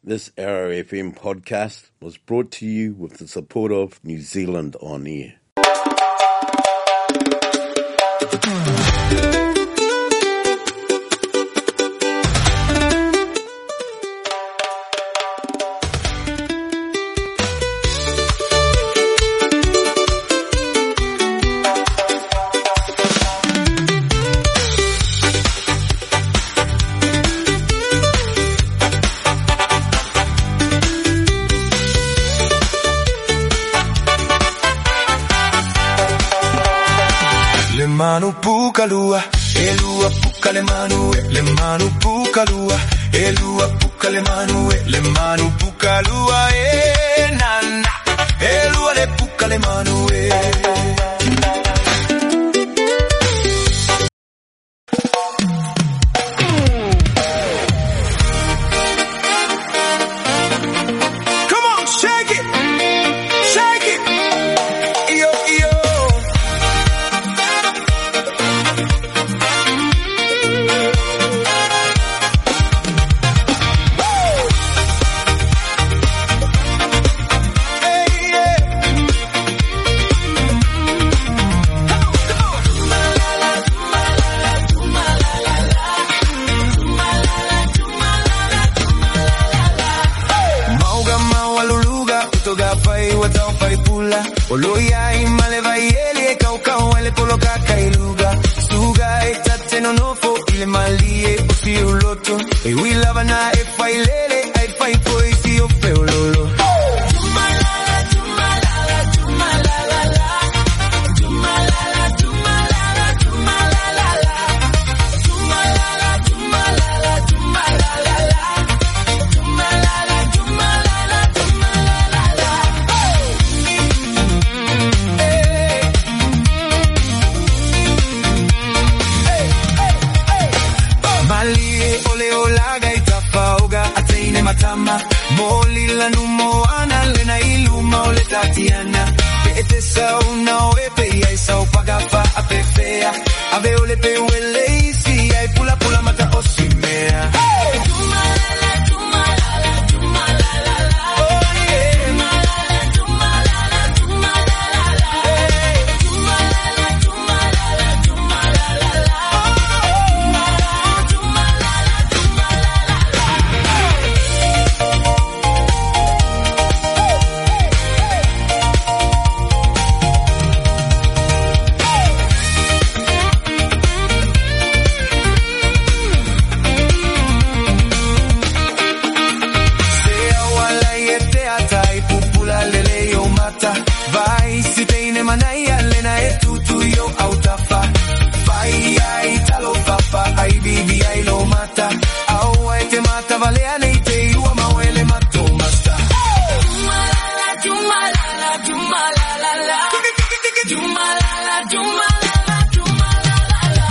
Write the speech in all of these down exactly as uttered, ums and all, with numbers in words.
This Arrow F M podcast was brought to you with the support of New Zealand On Air. Le manu puka lua, e lua puka le manu, e le manu puka lua, e lua puka le manu, e le manu puka lua, e nana, e lua le puka le manu, e. Oloya imale vaieli e kaukau ele poloka kailuga Suga e tate no nofo ile malie o fiu loto E wila na e failele ai fai koi si o peololo Tumalala, tumalala, tumalala Tumalala, tumalala, tumalala Tumalala, tumalala, tumalala Tumalala, tumalala, tumalala Matama, moli la numo ana lena iluma ole tatiana Pete sa una oepe ya isa opagafa apefea Ave ole pe uele isi ya pula pula mata osimea Tumalala, tumalala, tumalala Oh yeah Tumalala, tumalala, tumalala Tumalala, tumalala, tumalala Tumalala, tumalala, tumalala Vai si teine manaya lena e tutu yo autafa Vai ai talo papa ai bibi ai lo mata Au ai te mata valea nei te ua mawele mato masta Tumalala, tumalala, tumalala Tumalala, tumalala, tumalala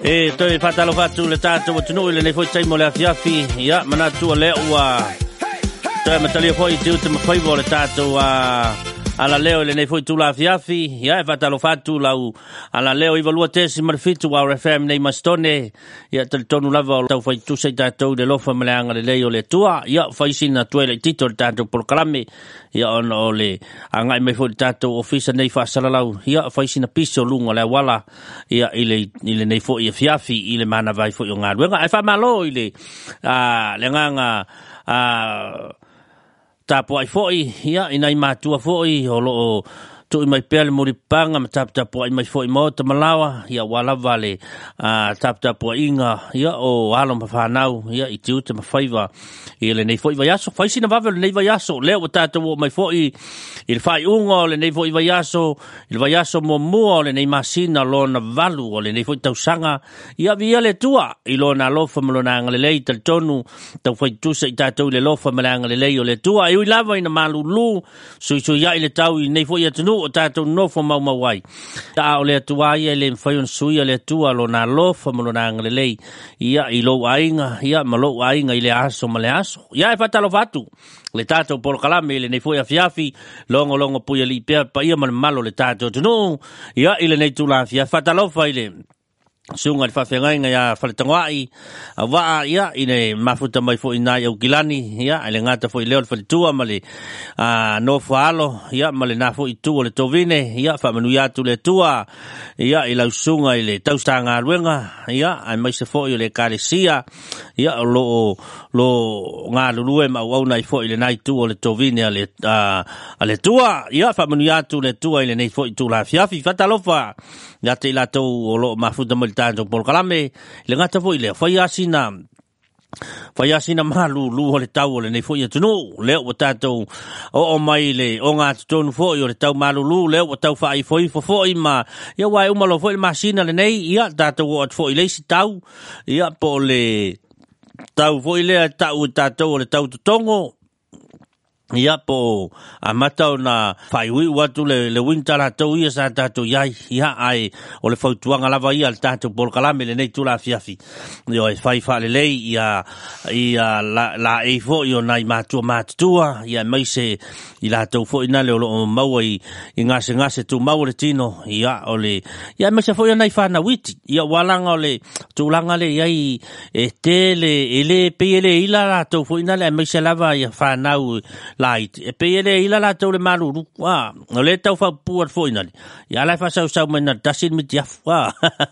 E toi fatalo fatu le tato o tunu le nei foi taimo le afiafi ia manatu le ua toi matali foi tu te foi le tato a ala leo le nei foi tu la afiafi ia fatalo fatu lau ala leo i valua tesi marfitu wa F M nei mastone ia tel tonu lava tau foi tu sei tato de lofa meleanga le leo le tua ia foi sina tu le tito tato por kalame ia on ole anga me foi tato ofisa nei fa salalau ia foi sina piso lunga le wala ia ile ile nei foi fiafi ile mana vai foi nga luenga ai fa malo ile a le nga a tapo ai foi ia ina i matua foi o lo tu i mai pele mo panga ma tap tapo ai mai foi mo te malawa ia wala vale a tap tapo inga ia o alo ma fanau ia i tu te ma faiva ile nei foi vai aso fai sina vavel nei vai aso le o tato mai foi il fai ungo le nei foi vai aso il vai aso mo mo le nei masina lo na valu le nei foi tau sanga ia via le tua i lo na lofa mo na ngale le tel tonu tau foi tu se tato le lofa mo na ngale le o le tua i lava ina malulu so so ia ile tau i nei foi atu o tato nofo mau mawai. Ta o le atua ia le mwhaion sui le atua lo na lofa mo na ngalelei. Ia i lo ainga, ia ma lo ainga i le aso ma le aso. Ia e fatalo fatu. Le tato polo kalame le nei foi afiafi, longo longo puia li pia pa ia ma malo le tato tunu. Ia i le nei tula afia fatalo fa i le sunga le whawhengainga ia whaletangwai a waa ia ine mafuta mai fo ina au kilani ia ele ngata fo i leo le whaletua ma le uh, no whaalo ia ma le na fo i tua le tovine ia whamanu ia tu le tua ia i lau sunga i le taustanga luenga ia ai mai se fo i le karesia ia lo lo ngā lulue ma au nai fo i le nai tua le tovine a le, uh, a le tua ia whamanu ia tu le tua i le nei fo i tu la fiafi fatalofa ia te ila tau o lo mafuta mai tanto por kalame le ngata foi le foi asina foi asina malu lu le tau le nei foi tunu le o tato o o mai le o nga tonu foi o le tau malu lu le o tau fai foi fo foi ma ia wai uma lo foi masina le nei ia tato o foi le si tau ia po le tau foi le tau tato le tau tongo ia po a matau na fai ui watu le, le winta la tau ia sa tato iai ia ai o le fautuanga lava ia le tato por kalame le nei tula fiafi io e fai fa le lei ia ia la, la e fo io nai matua matua ia mai se i la tau fo ina le o maua i, i ngase ngase tu maua le tino ia o le ia mai se fo ia nai whana witi ia walanga o le tūlanga le iai e te le ele pe ele ila la tau fo ina le mai se lava ia whanau light e pe ele ila la tau le maluru wa o le tau fa puar fo ina ia la fa sau sau mena dasin mit ya wa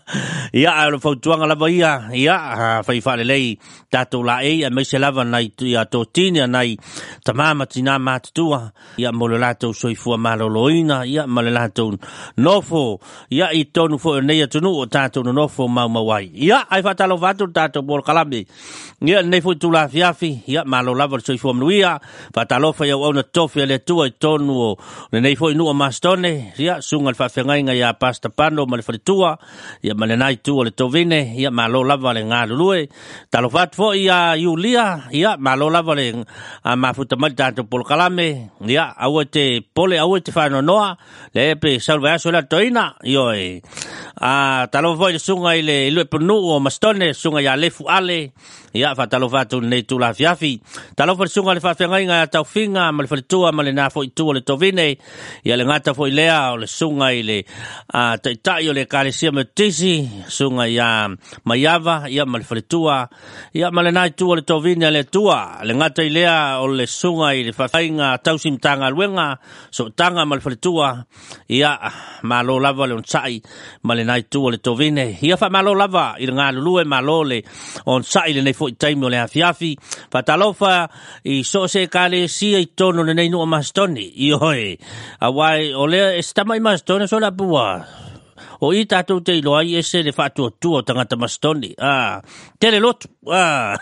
ia lo fa tuanga la ia ia fa fa le lei tatu la e me se lava nai ia totina nai tamama tina mat tua ia mo le lato soi fu maloloina ia mo le lato nofo ia i tonu fo nei tunu o tatu no nofo mau mawai ia ai fa talo vatu tatu bol kalame ia nei fu tu la fiafi ia malo lava soi fu mnuia fa talo fa ia ona tofi le tua i tonu o le nei foi nu mastone ia sunga le fafengainga ia pasta pano ma le tua ia ma le nai tua le tovine ia ma lo lava le ngā lulue talo fat fo ia Yulia ia ma lo lava le a mafuta mal tanto pol kalame ia au te pole au te fano noa le pe salva aso la toina io e a talo fo le sunga ile ile punu o mastone sunga ia le fu ale ia fa talo fatu nei tu la fiafi talo fo sunga le fafengainga tau finga ma le tua ma le na fo tu le tovine ia le ngata fo lea o le sunga ile a te tai o le karesia metisi sunga ia maiava ia ma le tua ia ma le na tu le tovine le tua le ngata ilea o le sunga ile fafainga tau simtanga luenga so tanga ma le tua ia ma lo lava le onsai ma le na tu le tovine ia fa ma lo lava i nga lue ma lo le onsai le nei fo taimi o le afiafi fa talofa i so se karesia i tono le nei no mastoni i hoe a wai o le estamai mastoni so la bua o i tātou te ilo ai ese le whātua tua o tangata mastoni ah tele lotu ah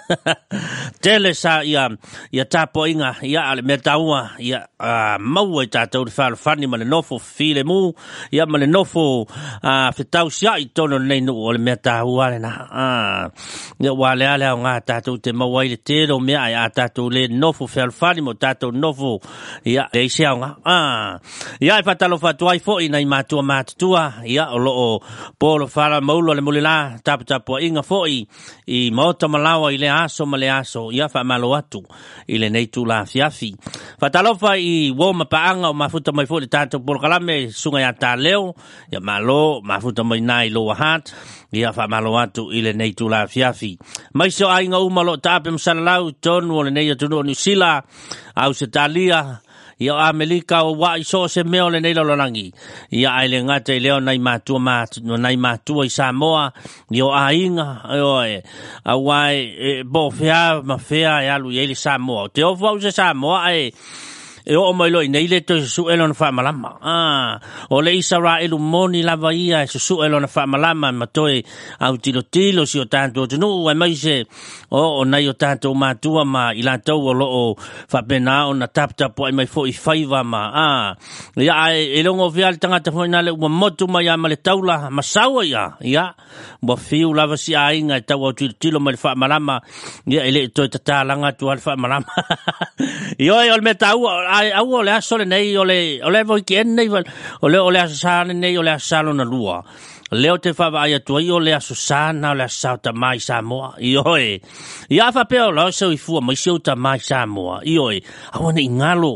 tele sa ia ia tāpo inga ia ale mea taua ia ah, maua i tātou le whāle ma le nofo file mu ia ma le nofo ah, whetau sia i tono nei nu o le mea taua le na ah ia wale ale au ngā tātou te maua i le tero mea ai a tātou le nofo whāle mo tātou nofo ia le ise au ngā ah ia i whatalo whātua i fo i nei mātua mātua ia o lo o polo fala maulo le mulila tap tap inga foi i mota malawa i le aso ma le aso ia fa malo atu i le nei tu la fiafi fa talofa i wo ma paanga o mafuta mai foi tanto por kalame sunga ya ta leo ia malo mafuta mai nai lo hat ia fa malo atu i le nei tu la fiafi mai so ai nga uma lo tape msalau ton o le nei tu no sila au se talia ia Amerika o wa iso se meo le nei lolangi ia ai le ngate leo nai matua ma no nai matua i Samoa ia ainga oi a wai e, bo fea ma fea ia lu i Samoa te o fau se Samoa ai e o mai loi nei le to su elon fa malama ah o le Israel moni la vaia su su elon fa malama ma toi au tilo tilo si o tanto no e mai se o o nei o tanto ma tua ma ila to o lo fa pena o na tap tap po mai fo i faiva ma ah ya e longo vial tanga te foi na le o motu mai ama le taula ma sawa ya ya bo fiu la va si ainga ta o tilo tilo ma fa malama ya ele to ta langa tu al fa malama yo yo me tau ai au ole asole nei ole ole voi ki nei ole ole asane nei ole asalo na lua leo te fa vai tu ole asana ole asauta mai Samoa ioi ia fa pe lo so i fu mai sauta mai Samoa ioi awana ingalo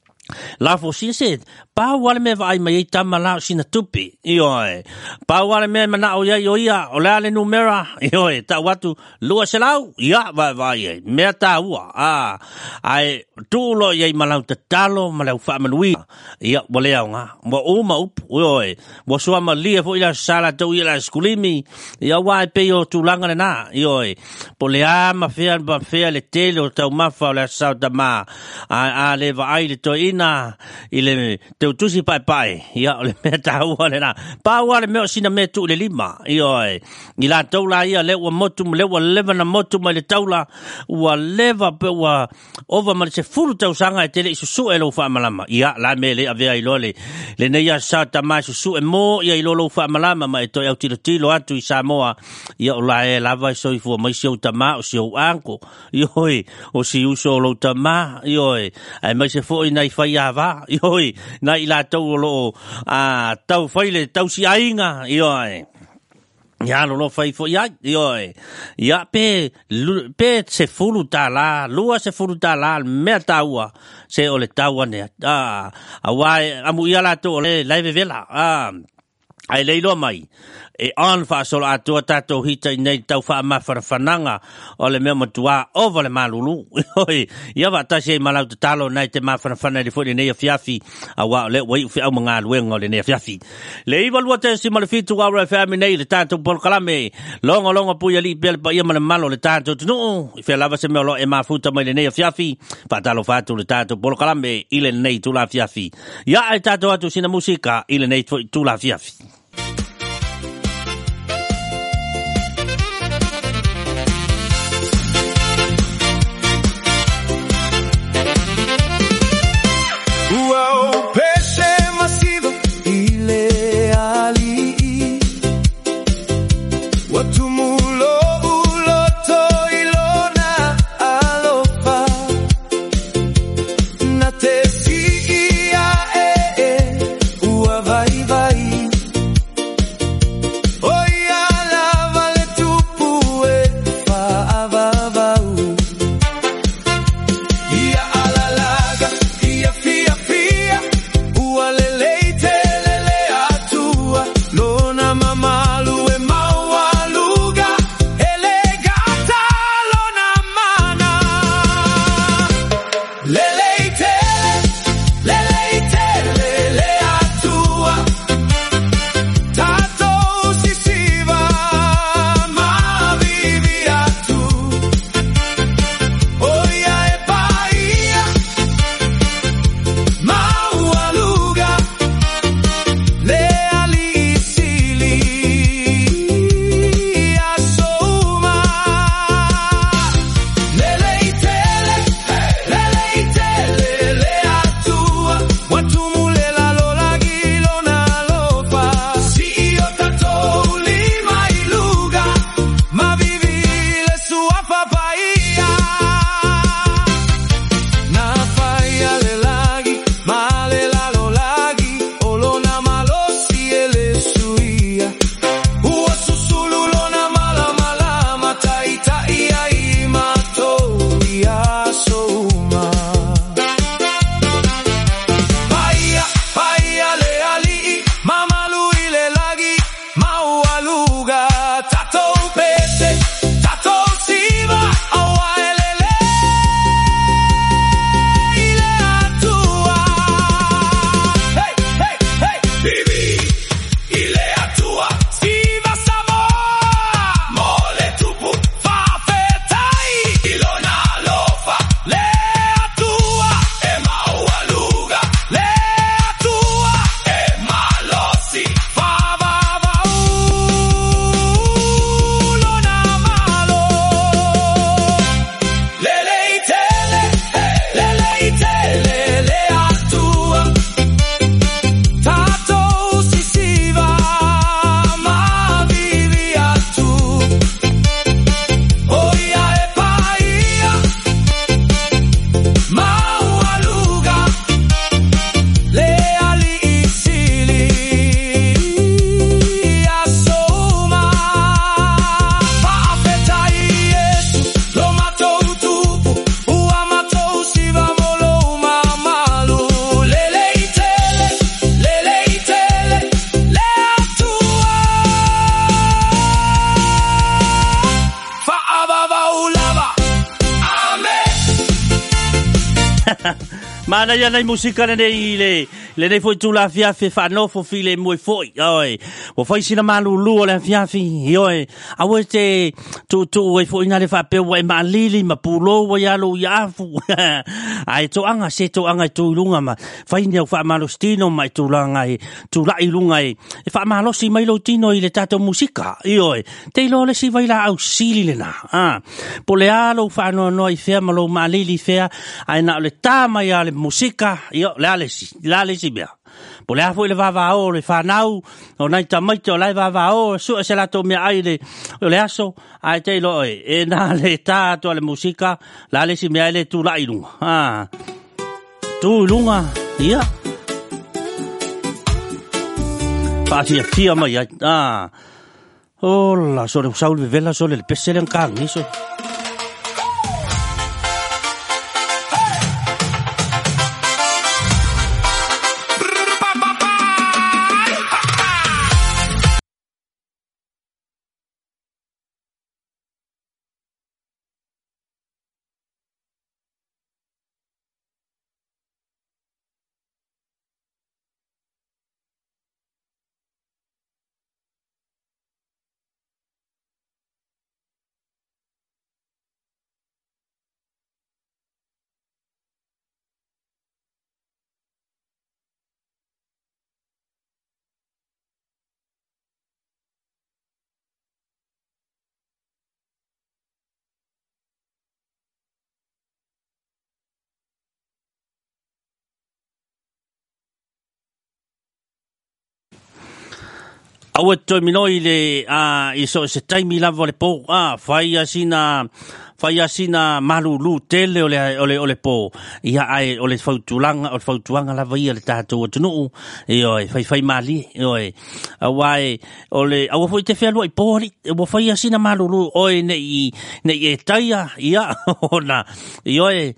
la fosise pa wale me vai mai tamala sina tupi ioi pa wale me mana o ia ia ole ale numera ioi ta watu lua selau ia vai vai me ta ua ah ai tu lo ia malau te talo malau fa manui ia wale nga mo uma up ioi mo so ma lia fo ila sala to ila skulimi ia wa pe yo tu langa na ioi polea ma fea ma fea le telo tau mafa le sa da ma a le vai le to ina ile te tusi pai pai ia le meta ua le na pa ua le meo sina me tu le lima ioi i la taula ia le ua motu le ua leva na motu ma le taula ua leva pe ua ova ma se fulu tau sanga e tele isusu e lo fa malama ia la me le avea i lole le ne ia sa ta mai susu e mo ia i lo fa malama ma e to au tilo tilo atu i Samoa ia o la e lava so i fu mai se o tama o se o anko ioi o si uso lo tama ioi ai mai se fo i nai fai ava ioi nai la tau lo a tau faile tau si ainga ioi ya lo fai fo ya ioi ya pe pe se fulu tala lua se fulu tala me taua se ole taua ne a awai amu ia la to le live vela a ai leilo mai e on fa sol atua tato hita nei tau fa ma farfananga o le mea matua over le malulu oi ia va tase malau te talo nei te ma farfana le foi nei fiafi a wa le wai fi au manga luenga le nei fiafi le iva lua te si malefitu wa le fami nei le tato por kalame longa longa puya li bel pa ia male malo le tato no fe lava se me lo e ma futa mai le nei fiafi fa talo fatu le tato por kalame ile nei tu la fiafi ia ai tato atu sina musika ile nei tu la fiafi. Wow, pesce massivo ileali watumulo uloto ilona alofa na tesi ia e e ua vai vai Mana ia nei musika nei le le nei foi tu la fia fe fa no fo file moi foi oi o foi sina malu lu le fia fi oi a wo te tu tu o foi na le fa pe o ma lili ma pulo o ya lo ya fu ai to anga se to anga tu lunga ma fai ne fa malu stino mai tu langa i tu la i lunga i fa malo si mai lo tino i le tato musika oi te lo le si vai la au sili le na ah po le alo fa no no i fe ma lo ma lili fe ai na le tama ya le musika io le ale si la le si bia po le afo le vava o le fanau o nai tamai to le vava o su se la to me ai le le aso ai te lo e na le ta to le musika la le si me le tu la ilunga ah tu lunga ia pa si fia mai ah hola so le saul vela so le pesele kan iso Awe toi minoi le a iso se taimi lava le po a fai asina fai asina malu lu tele ole ole ole po ia ai ole fautulanga ole fautulanga lava ia le tato tunu e oi fai fai mali e oi awai ole awa foi te felo i po o fai asina malu lu oi nei nei e taia ia ona e oi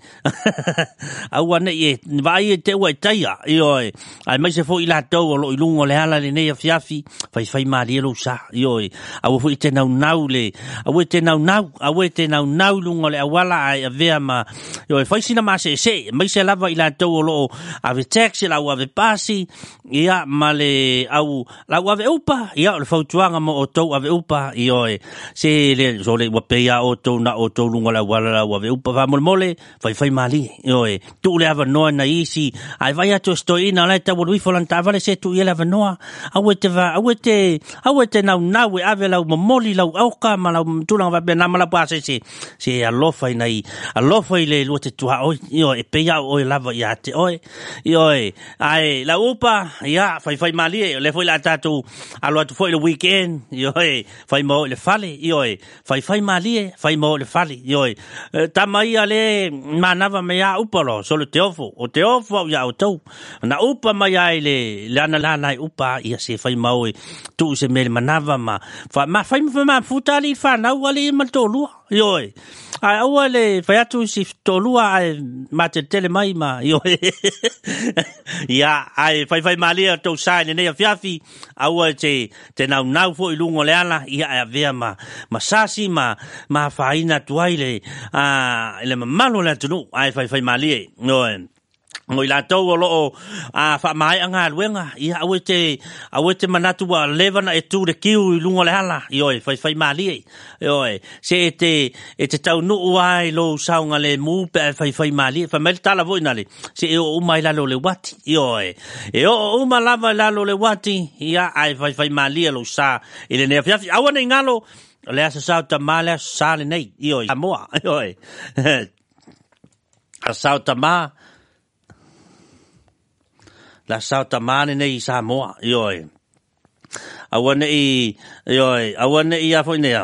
awa nei vai te oi taia e oi ai mai se foi la to lo ilungo le ala le nei fiafi fai fai mali lo sa e oi awa foi te nau nau le awa te nau nau awa te nau nau lungo le awala ai avea ma yo fai sina ma se se mai se lava ila to lo ave taxi la ave pasi ia male au la ave upa ia le fautuanga mo o to ave upa io se le so le wapea o to na o to lungo la wala la ave upa va mol mole fai fai mali io tu le ave no na isi ai vai to sto ina la ta woi folanta vale se tu ia ave no au te va au te au te na na ave la mo moli la au ka mala tu na va bena mala pa se se se alofa nei alofa ile lo te tua o io e peia o lava ia te oi io ai la upa ia fai fai mali le foi la tatu alo tu foi le weekend io fai mo le fale io fai fai mali fai mo le fale io tamai ale manava me ia upalo solo te ofo o te ofo ia o tu na upa mai ai le lana lana upa ia se fai mo tu se me manava ma fa ma fai ma futali fa na wali mal tolu io ai awale fai atu si tolua ai mate tele mai ma io ia ai fai fai mali to sai nei fiafi awa te te nau nau fo ilungo le ala ia avea ma masasi ma ma faina tuaile a le malo la tunu ai fai fai mali no ngoi la to lo a fa mai anga luenga ia awete awete manatu wa levana e tu de kiu lungo le hala io fai fai mali io se te e te tau no ai lo saunga le mu pe fai fai mali fa mel tala vo inale se o mai la lo le wati io e o ma lava la lo le wati ia ai fai fai mali lo sa ile ne fiafi awana ngalo le asa sa ta mala sa le nei io amoa io a sa ta ma la sauta mane nei Samoa yoi awana i yoi awana i afo nea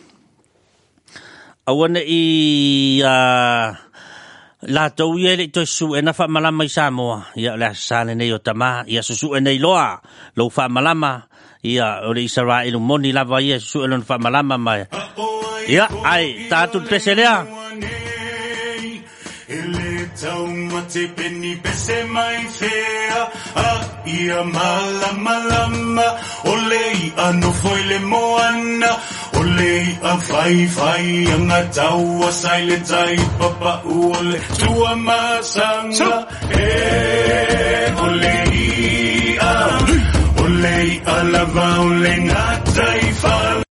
awana i a la to yele to su ena fa malama i Samoa ya la sale nei o tama ya su nei loa lo fa malama ya o le Israel moni la va yesu elon fa malama mai ya ai tatu peselea tau mate peni pese mai fea a ia mala malama ole i ano foi le moana Ole a fai fai anga tau a silent ai papa ole tua masanga e ole a ole a lava ole ngatai fai.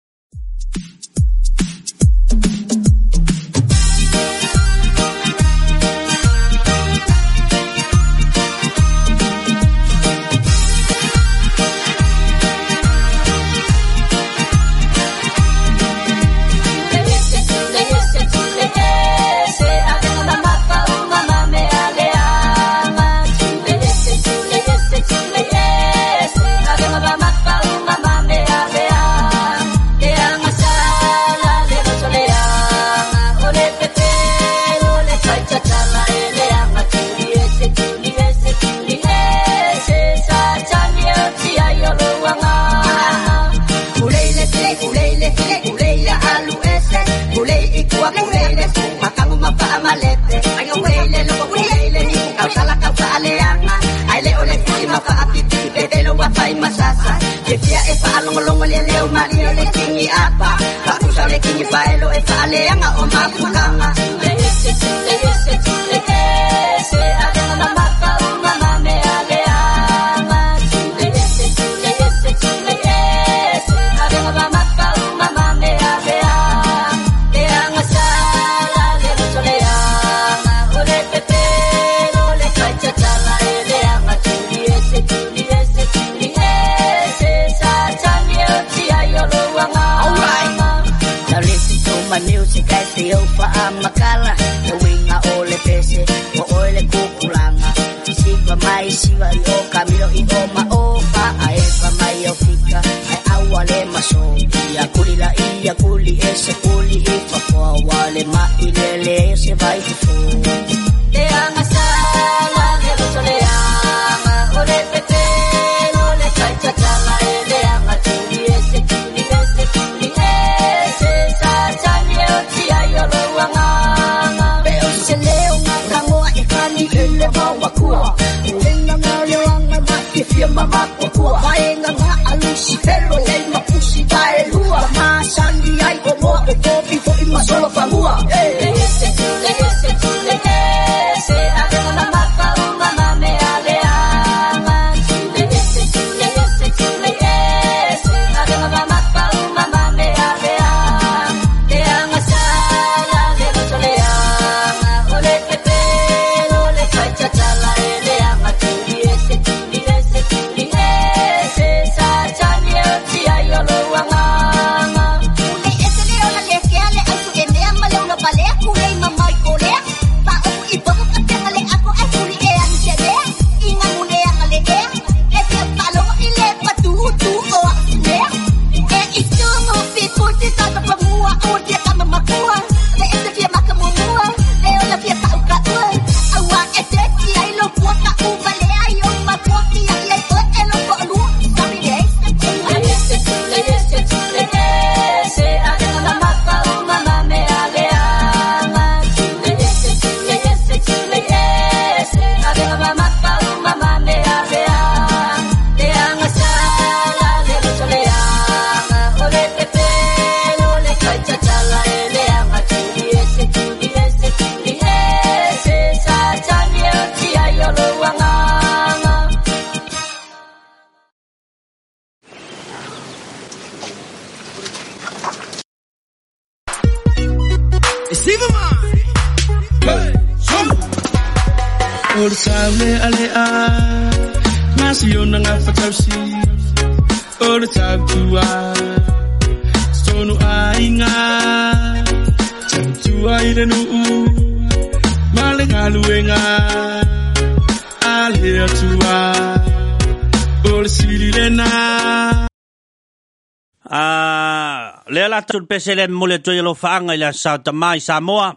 Tul pesele mole to yelo faanga ila sa tamai Samoa.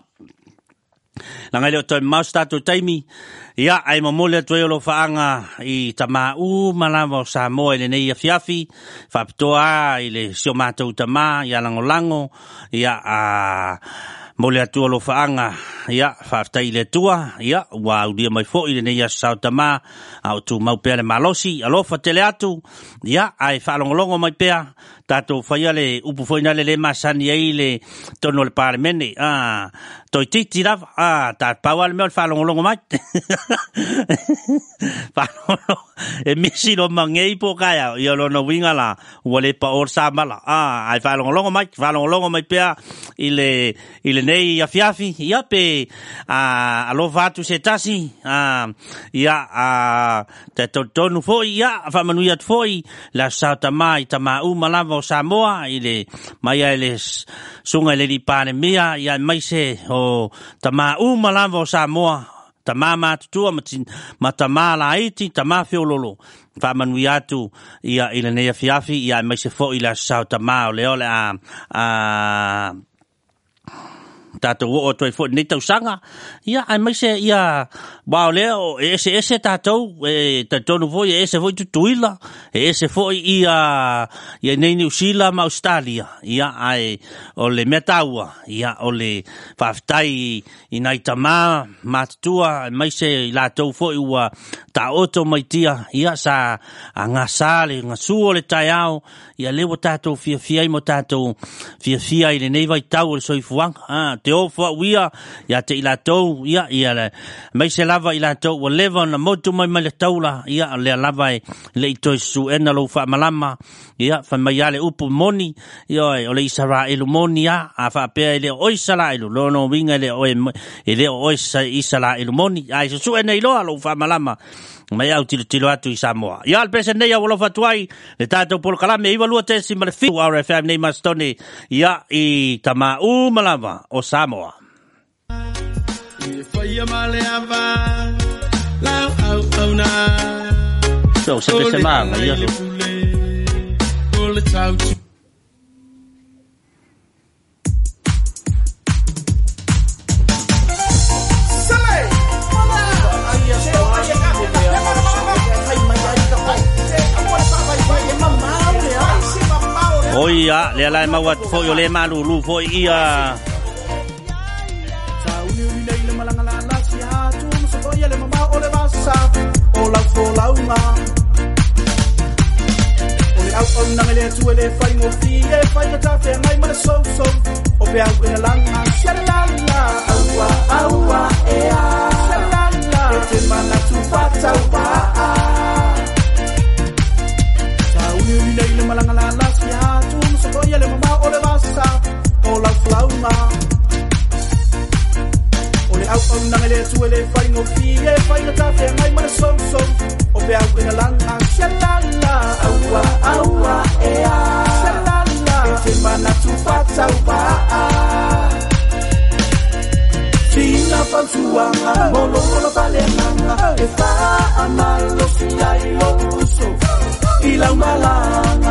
La ngai le to masta to taimi. Ya ai mo mole to yelo faanga I tama u malamo Samoa ile nei fiafi. Fa ptoa ile sio mato tama ya lango lango ya a mole to lo faanga ya fa ta ile tua ya wa dia mai fo ile nei sa tama au tu mau pele malosi alo fa tele atu ya ai fa longo longo mai pea tato faia le upu foina le le masani ai le tono le parlemene ah toi titi lava ah ta paua le mea fa longolongo mai fa e misi lo mangei po kaya ia lo no winga la wale pa or samala ah ai fa longolongo mai fa longolongo mai pea ile ile nei afiafi ia pe a alo vatu se tasi ah ia a te tonu foi ia fa manuia foi la sauta mai tama u malava o Samoa ile mai ile sunga le di pane mia ia mai se o tama u malava o Samoa tama matua matin matama la iti tama fiololo fa manuia tu ia ile nei afiafi ia mai se foi la sauta mai le ole a a tato o toi fo nei tau sanga ia ai mai se ia ba leo ese ese tato e tato no foi ese foi tutuila ese foi ia ia nei New Zealand ma Australia ia ai o le metaua ia o le faftai inai tama matua mai se la tau foi ua ta oto mai tia ia sa anga sale nga suo le taiao ia lewa tato fia fia mo tato fia fia ile nei vai tau le soifuang ah te ofa wia ia te ila tau ia ia le mai se lava ila tau wa leva na motu mai mai le taula ia le lava le toi su ena lo fa malama ia fa mai ale upu moni ia o le Israel moni ia a fa pe ile o Israel lo no winga le o ile o Israel moni ai su ena ilo lo fa malama mai au tilo tilo atu i Samoa. Ia al pese nei au lo fatuai le tato por kalame iwa lua tesi ma le fi R F M nei mastone ia i tama u malava o Samoa. So se pese maa ia lo. Oia, le ala ma wat fo yo le malu lu fo ia. Ola fo lauma. Ole au au na le tu le fai mo fi e fai ta te mai ma so so. O pe au ina langa shalala aua aua ea shalala te mana tu fata wa. Malanga la la sia tu so ko yele mama ole basa ola flauma ole au au na le tu ele fai no fi e fai na ta fe mai ma so so o pe au ina langa shalala aua aua ea shalala te mana tu fata wa fina fantuanga molo molo palenanga e fa amalo si ai lo so ila malanga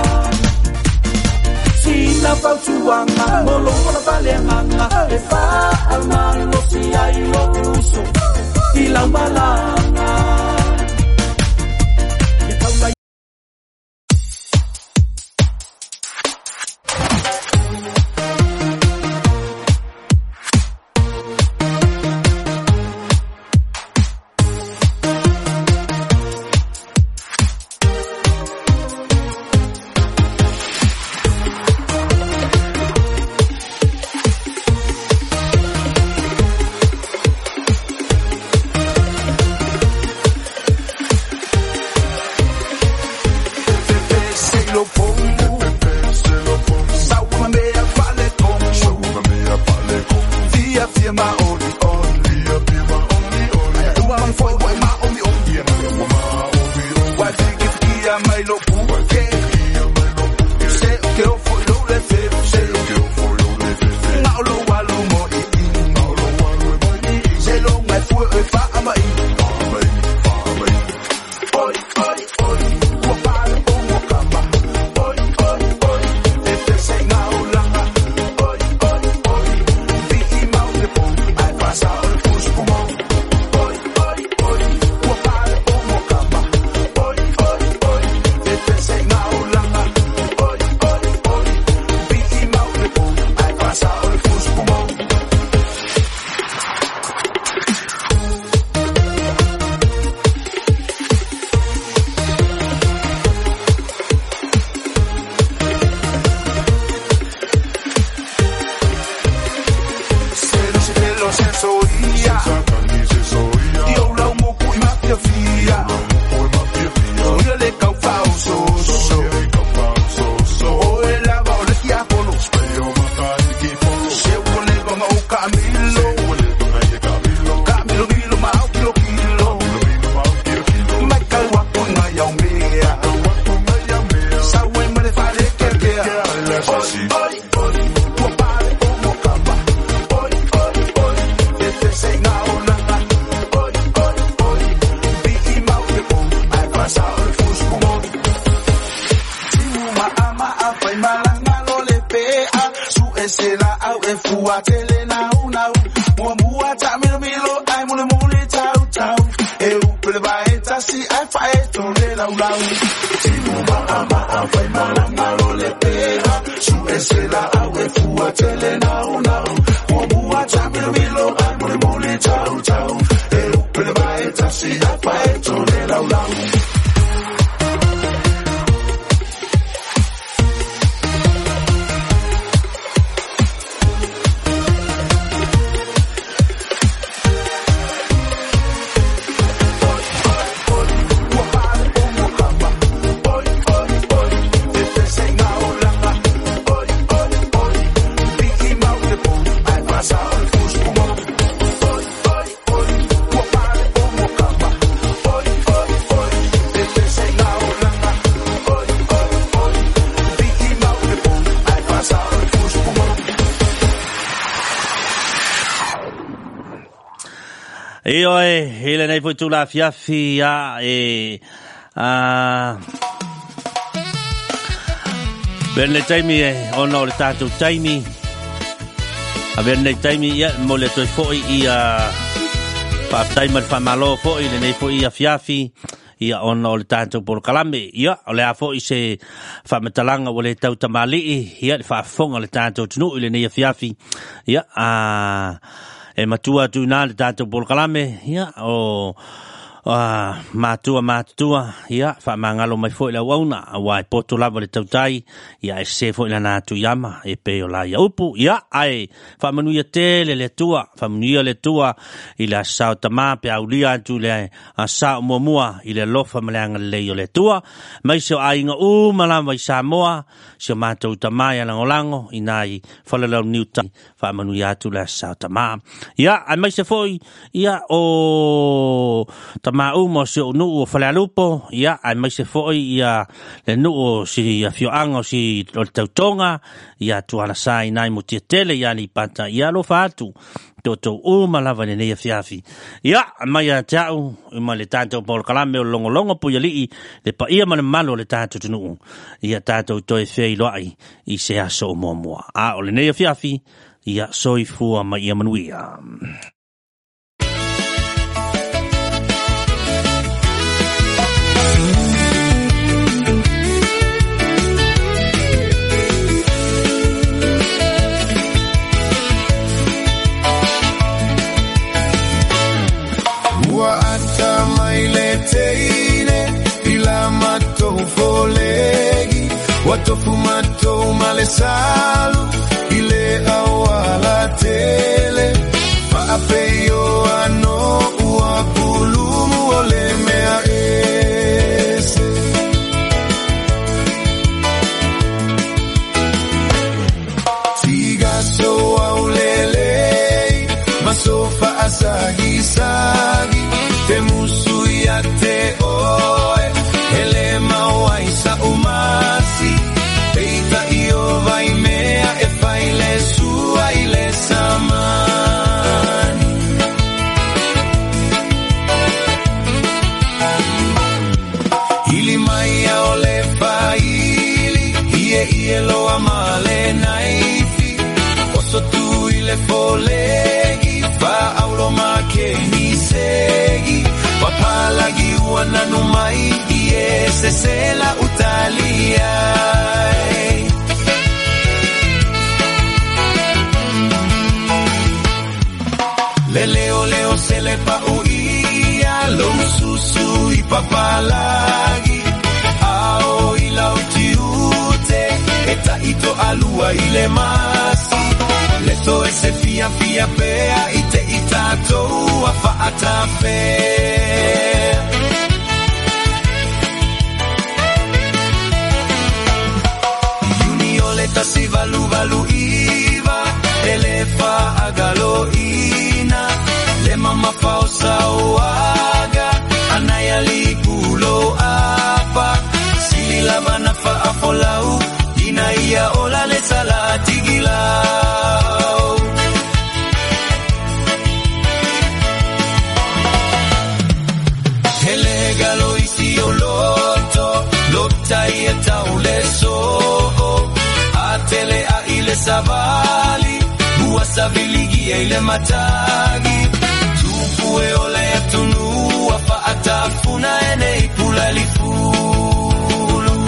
sina pautuanga molo molo palenanga e fa amalo si ai lo uso ila malanga soia. Io la mo kui mafia fia. Io le cau fau so so. O e la va o le kia polo. Se o le va o Camilo. Camilo Camilo ma o kilo kilo. Mai kai wa ko na ya mea. Sa we me le fale ke ke. Oi oi tu pare o mo kamba. Oi oi oi este se na ona. Oi oi oi bi i mau de po. Ai pasa o fusco mo. Ma ama a pai malanga lo le pea su esela au e fua tele na una mo mua ta milo milo ai mo le mo le tau tau e u pele vai ta si ai fai to le la la si ma ama a pai malanga lo le pea su esela au e fua tele na una mo mua ta milo milo ai mo le mo le tau tau e u pele vai ta si ai fai to le la la. E oe, hele nei foi tu la fiafi a e a ben le taimi e ono le tatu taimi a ben le taimi ia mo le toi foi ia pa taimi fa malo foi le nei foi a fiafi ia ono le tatu por kalame ia ole a foi se fa metalanga o le tau tamali ia fa fonga le tatu tunu le nei fiafi ia a e matua tu na le tatou polkalame ia o uh, matua matua ia fa mangalo mai foi la wauna wa poto lava le tautai ia e se foi la na tu yama e pe o la ia upu ia ai fa manu ia tele le tua fa manu le tua ila sao tama pe aulia tu le a sao mo mua ile lofa malanga le yo le tua mai so ai nga u mala mai sa moa se matou tama ia langolango inai fa le new fa manu ia tu le sao tama ia ai mai se foi ia o tama u mo se no o fa la lupo ia ai mai se foi ia le no o si a fio ango si o tautonga ia tu ana sai nai mo tele ia ni pata ia lo fatu toto o malava ne ia fiafi ia mai a tau ma le tanto por kalame o longo longo pu yali le pa ia man malo le tanto tunu ia tanto to e fei lo ai i se aso mo mo a o le ne ia fiafi ia soi fu ma ia manuia Wa ata maile teine ila mato folegi watofu mato male salu ile awala tele fa apeyo ano wa kulumu ole mea ese tiga so aulele masofa asagi sagi te musu ya te oe ele mawaisa umasi eita io vai mea e faile sua ile samani ili mai ole faili ie ie lo amale naifi oso tu ile folegi fa aulo make ni segi wapalagi wananu mai iese sela utalia leleo leo sele pa uia lo susu i papalagi ao ila utiute eta ito alua ile masi leto ese fia fia pea ite ita mafe Uniole tasi valu valu iva Elefa agalo ina Le mama pausa oaga Anayali kulo apa Sila manafa afolau Inaiya ola le salati gilau Hele galo isi oloto Lota ia taule so Atele a ile savali Uasa viligi ya ile matagi Tufue ole ya tunu Wafa atafuna ene ipula lifulu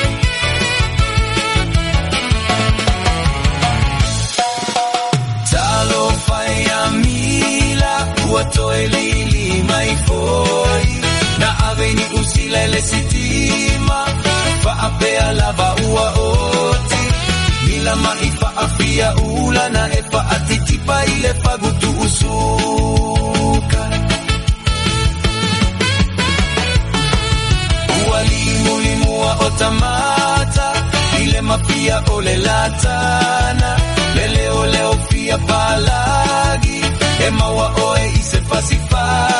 Talo faya mila Uatoe lili maifoi Na aveni usila ele sitima Fa apea lava ua oti Mila maifa afia ula Na efa atitipa ile fagutu usuka Ualimu limu wa otamata Ile mapia ole latana Lele ole opia palagi Ema wa oe ise pasifai